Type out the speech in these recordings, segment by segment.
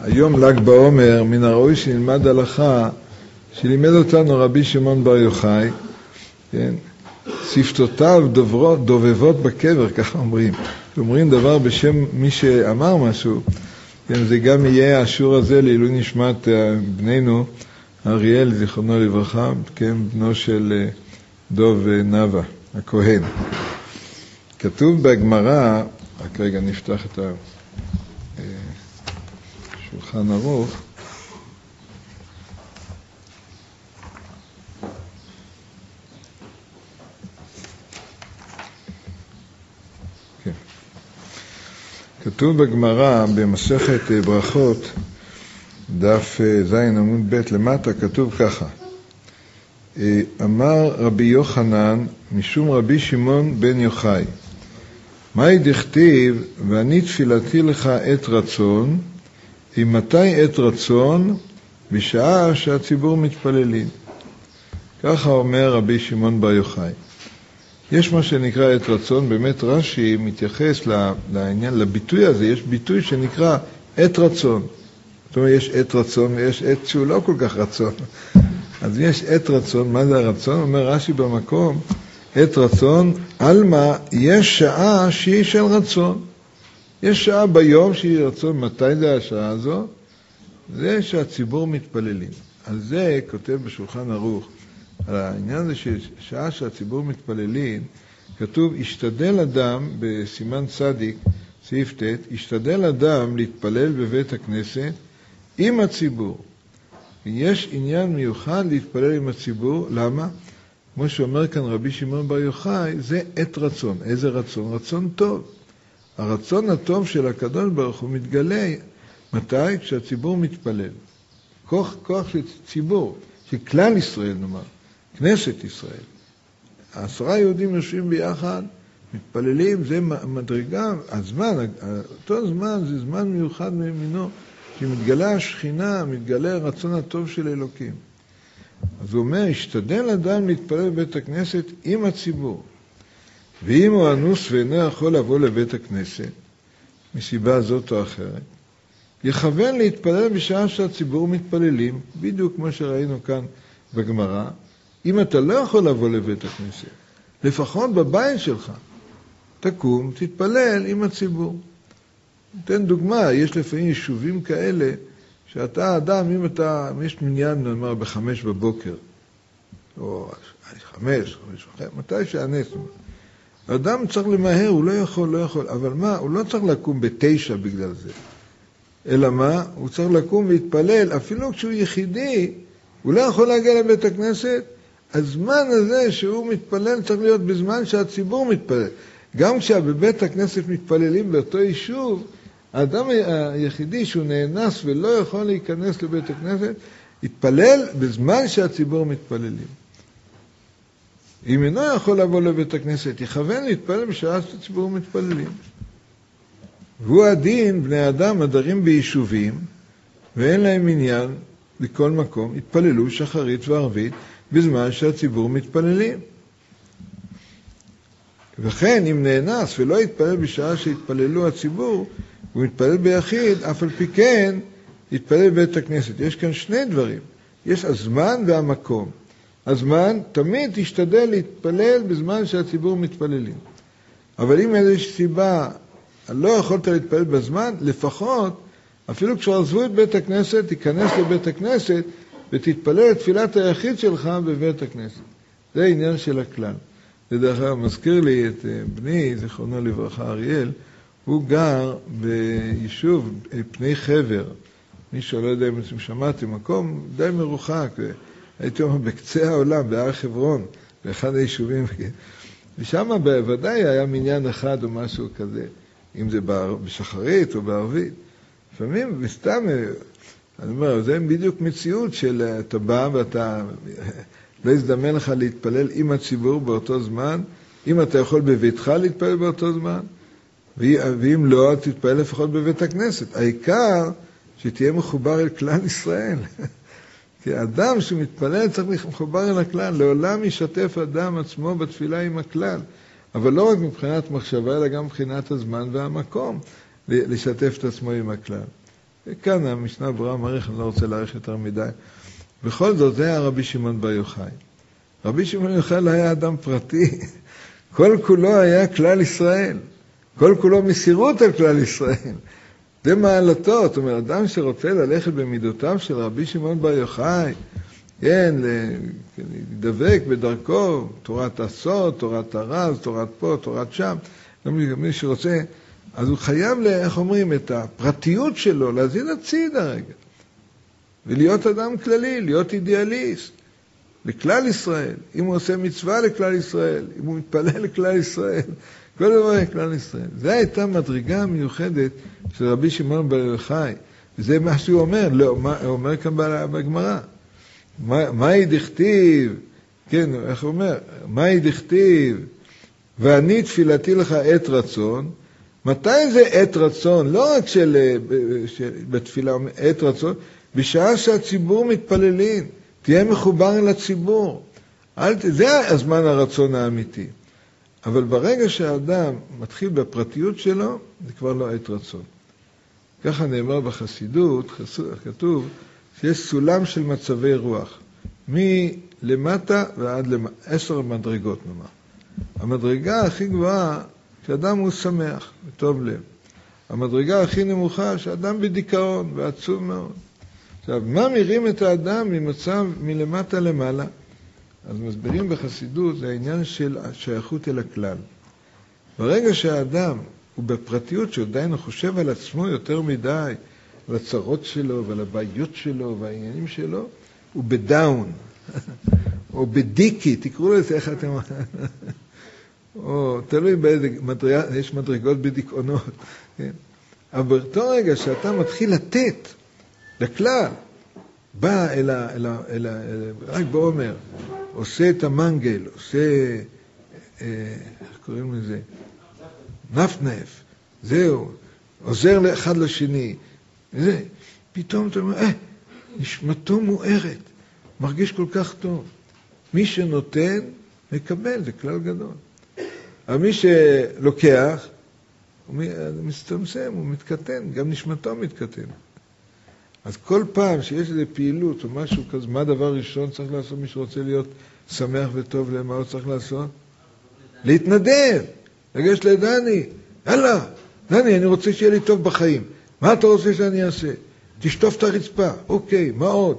היום ל"ג בעומר, מן הראוי שנלמד הלכה שלימד אותנו רבי שמעון בר יוחאי, כן? שפתותיו דובבות בקבר, ככה אומרים. אומרים דבר בשם מי שאמר משהו, כן? זה גם יהיה השיעור הזה לעילוי נשמת בנינו אריאל, זיכרונו לברכה, כן? בנו של דוב נווה, הכהן. כתוב בגמרא, רק רגע נפתח את השולחן ערוך, כתוב בגמרא במסכת ברכות, דף ז' עמוד ב' למטה, כתוב ככה: אמר רבי יוחנן משום רבי שמעון בן יוחאי, מהי דכתיב ואני תפילתי לך עת רצון, מתי עת רצון? בשעה שהציבור מתפללים. ככה אומר רבי שמעון בר יוחאי. יש מה שנקרא עת רצון, באמת רש"י מתייחס לעניין, לביטוי הזה, יש ביטוי שנקרא עת רצון. זאת אומרת, יש עת רצון ויש עת שהוא לא כל כך רצון. אז יש עת רצון, מה זה הרצון? אומר רש"י במקום, עת רצון, אלמה, יש שעה שהיא של רצון. יש שעה ביום שהיא רצון, מתי זה השעה הזו? זה שהציבור מתפללים. על זה כותב בשולחן ערוך, על העניין הזה ששעה שהציבור מתפללים, כתוב, השתדל אדם, בסימן צדיק, סעיף ט', השתדל אדם להתפלל בבית הכנסת עם הציבור. יש עניין מיוחד להתפלל עם הציבור, למה? כמו שאומר כאן רבי שמעון בר יוחאי, זה עת רצון. איזה רצון? רצון טוב. הרצון הטוב של הקדוש ברוך הוא מתגלה, מתי? כשהציבור מתפלל. כוח של ציבור, של כלל ישראל נאמר. כנסת ישראל. 10 יהודים יושבים ביחד, מתפללים, זה מדרגה, הזמן, אותו זמן זה זמן מיוחד מימינו, שמתגלה השכינה, מתגלה הרצון הטוב של אלוקים. אז הוא אומר, השתדל אדם להתפלל בבית הכנסת עם הציבור. ואם הוא אנוס ואינו יכול לבוא לבית הכנסת, מסיבה זאת או אחרת, יכוון להתפלל בשעה שהציבור מתפללים, בדיוק כמו שראינו כאן בגמרא, אם אתה לא יכול לבוא לבית הכנסת, לפחות בבית שלך, תקום, תתפלל עם הציבור. נתן דוגמה, יש לפעמים יישובים כאלה, שאתה אדם, אם יש מניין, נאמר, 5 בבוקר, או 5, מתי שהנס, האדם צריך למהר, הוא לא יכול, אבל מה, הוא לא צריך לקום ב9 בגלל זה. אלא מה? הוא צריך לקום ולהתפלל, אפילו כשהוא יחידי, הוא לא יכול להגיע לבית הכנסת, הזמן הזה שהוא מתפלל צריך להיות בזמן שהציבור מתפלל. גם כשבבית הכנסת מתפללים באותו יישוב, האדם היחידי שהוא נאנס ולא יכול להיכנס לבית הכנסת, יתפלל בזמן שהציבור מתפללים. אם אינו יכול לבוא לבית הכנסת, יכוון להתפלל בשעה שהציבור מתפללים. והוא הדין, בני אדם הדרים ביישובים, ואין להם עניין בכל מקום, יתפללו שחרית וערבית, בזמן שהציבור מתפללים. וכן, אם נאנס ולא יתפלל בשעה שהתפללו הציבור, הוא מתפלל ביחיד, אף על פי כן יתפלל בבית הכנסת. יש כאן 2 דברים. יש הזמן והמקום. הזמן, תמיד תשתדל להתפלל בזמן שהציבור מתפללים. אבל אם איזושהי סיבה, לא יכולת להתפלל בזמן, לפחות, אפילו כשעזבו את בית הכנסת, תיכנס לבית הכנסת, ותתפלל את תפילת היחיד שלך בבית הכנסת. זה העניין של הכלל. לדרך כלל מזכיר לי את בני, זיכרונו לברכה אריאל, הוא גר ביישוב פני חבר. מי שלא יודע אם אתם שמעתם, מקום די מרוחק, הייתי אומר בקצה העולם, בהר חברון, באחד היישובים. ושם בוודאי היה מניין אחד או משהו כזה, אם זה בשחרית או בערבית. לפעמים, וסתם, אני אומר, זה בדיוק מציאות של אתה בא ואתה לא יזדמן לך להתפלל עם הציבור באותו זמן, אם אתה יכול בביתך להתפלל באותו זמן, ואם לא, תתפלל לפחות בבית הכנסת. העיקר שתהיה מחובר אל כלל ישראל. כי אדם שמתפלל צריך להיות מחובר אל הכלל, לעולם ישתף אדם עצמו בתפילה עם הכלל. אבל לא רק מבחינת מחשבה, אלא גם מבחינת הזמן והמקום, לשתף את עצמו עם הכלל. וכאן המשנה ברורה מעריך, אני לא רוצה להאריך יותר מדי. בכל זאת, זה היה רבי שמעון בר יוחאי. רבי שמעון בר יוחאי לא היה אדם פרטי, כל כולו היה כלל ישראל, כל כולו מסירות על כלל ישראל. זה מעלתו, זאת אומרת, אדם שרוצה ללכת במידותיו של רבי שמעון בר יוחאי, כן, לדבק בדרכו, תורת הסוד, תורת הרז, תורת פה, תורת שם, גם מי שרוצה, אז הוא חייב, איך אומרים, את הפרטיות שלו, להזין הצידה רגע, ולהיות אדם כללי, להיות אידיאליסט, לכלל ישראל, אם הוא עושה מצווה לכלל ישראל, אם הוא מתפלל לכלל ישראל, כל דבר לכלל ישראל. זו הייתה מדרגה מיוחדת של רבי שמעון בר יוחאי, וזה מה שהוא אומר, לא, הוא אומר כאן בגמרא, מהי דכתיב, כן, איך הוא אומר, מהי דכתיב, ואני תפילתי לך עת רצון, מתי זה עת רצון? לא רק בתפילה, עת רצון, בשעה שהציבור מתפללים, תהיה מחובר אל הציבור. זה הזמן הרצון האמיתי. אבל ברגע שהאדם מתחיל בפרטיות שלו, זה כבר לא עת רצון. ככה נאמר בחסידות, כתוב שיש סולם של מצבי רוח, מלמטה ועד 10 מדרגות נאמר. המדרגה הכי גבוהה, שאדם הוא שמח, וטוב לב. המדרגה הכי נמוכה, שאדם בדיכאון ועצוב מאוד. עכשיו, מה מרים את האדם ממצב מלמטה למעלה? אז מסבירים בחסידות, זה העניין של השייכות אל הכלל. ברגע שהאדם הוא בפרטיות, שעדיין הוא חושב על עצמו יותר מדי, על הצרות שלו ועל הבעיות שלו והעניינים שלו, הוא בדאון, או בדיקי, תקראו לזה איך אתם... או תלוי באיזה מדרגה, יש מדרגות בדיכאונות. כן? אבל באותו רגע שאתה מתחיל לתת לכלל, בא רק באומר, עושה את המנגל, עושה, איך קוראים לזה? נפנף, זהו, עוזר לאחד לשני. וזה, פתאום אתה אומר, נשמתו מוארת, מרגיש כל כך טוב. מי שנותן, מקבל, זה כלל גדול. אבל מי שלוקח, הוא מסתמסם, הוא מתקטן, גם נשמתו מתקטן. אז כל פעם שיש איזו פעילות או משהו כזה, מה הדבר ראשון צריך לעשות מי שרוצה להיות שמח וטוב למה הוא צריך לעשות? להתנדב, לגשת לדני, יאללה, דני, אני רוצה שיהיה לי טוב בחיים. מה אתה רוצה שאני אעשה? תשטוף את הרצפה, אוקיי, מה עוד?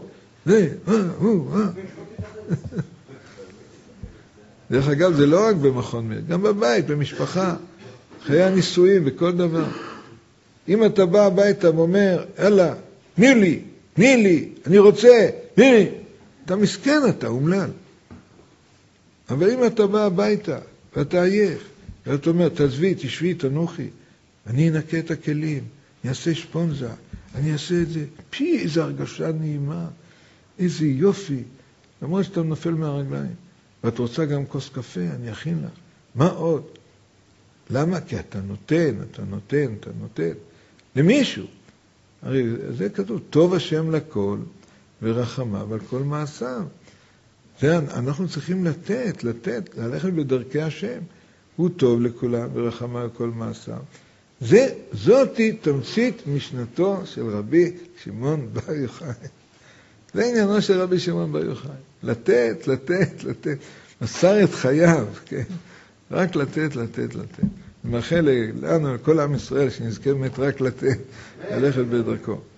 דרך אגב, זה לא רק במכון מיר, גם בבית, במשפחה, חיי הנישואים, בכל דבר. אם אתה בא הביתה ואומר, יאללה, תני לי, אני רוצה, תני לי. אתה מסכן, אתה אומלל. אבל אם אתה בא הביתה ואתה עייף, ואתה אומר, תעזבי, תשבי, תנוחי, אני אנקה את הכלים, אני אעשה שפונזה, אני אעשה את זה, איזו הרגשה נעימה, איזה יופי, למרות שאתה נופל מהרגליים. ואת רוצה גם כוס קפה, אני אכין לך. מה עוד? למה? כי אתה נותן למישהו. הרי זה כתוב, טוב השם לכל ורחמיו על כל מעשיו. אנחנו צריכים לתת, ללכת בדרכי השם. הוא טוב לכולם ורחמיו על כל מעשיו. זאתי תמצית משנתו של רבי שמעון בר יוחאי. זה עניינו של רבי שמעון בר יוחאי. לתת. מסר את חייו, כן? רק לתת. ומאחל לנו, לכל עם ישראל, שנזכה באמת רק לתת, ללכת בדרכו.